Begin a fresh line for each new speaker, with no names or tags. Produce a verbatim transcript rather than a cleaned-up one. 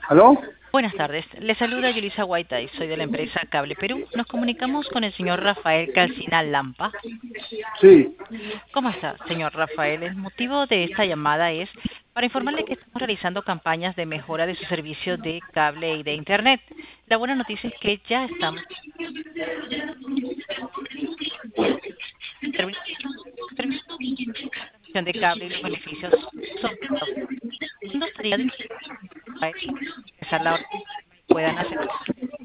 ¿Aló?
Buenas tardes. Le saluda Yulisa Guaitay. Soy de la empresa Cable Perú. Nos comunicamos con el señor Rafael Calcina Lampa.
Sí.
¿Cómo está, señor Rafael? El motivo de esta llamada es para informarle que estamos realizando campañas de mejora de su servicio de cable y de Internet. La buena noticia es que ya estamos en transmisión de cable y los beneficios son. ¿Cuándo estaría disponible para empezar la hora que puedan hacer?